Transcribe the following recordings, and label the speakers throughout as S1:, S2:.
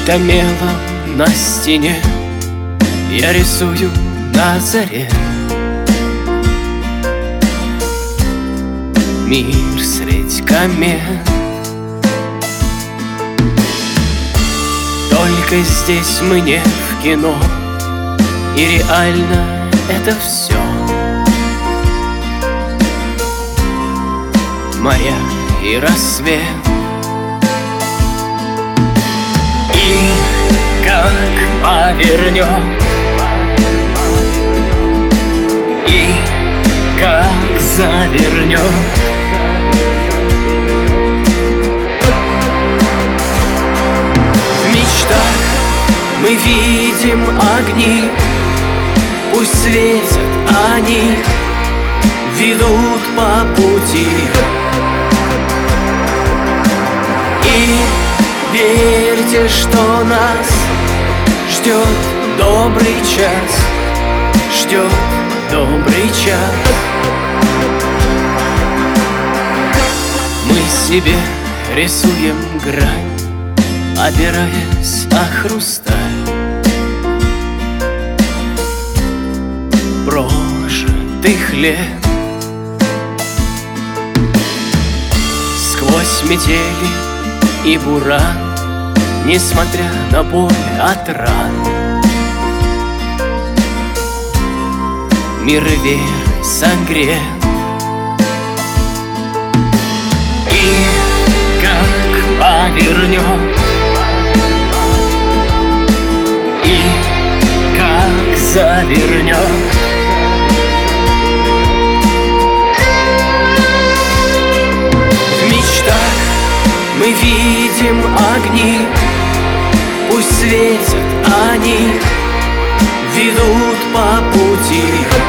S1: Спичка мелом на стене, я рисую на заре. Мир средь комет. Только здесь мы не в кино, и реально это все. Моря и рассвет. И как повернет, и как завернет. В мечтах мы видим огни, пусть светят они, ведут по пути. И верьте, что нас ждет добрый час, ждет добрый час. Мы себе рисуем грань, опираясь о хрусталь прожитых лет. Сквозь метели и буран, несмотря на боль от ран, мир веры согрет. И как повернет, и как завернет. В мечтах мы видим огни, пусть светят они, ведут по пути.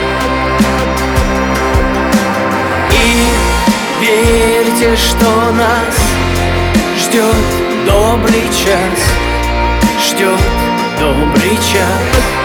S1: И верьте, что нас ждет добрый час, ждет добрый час.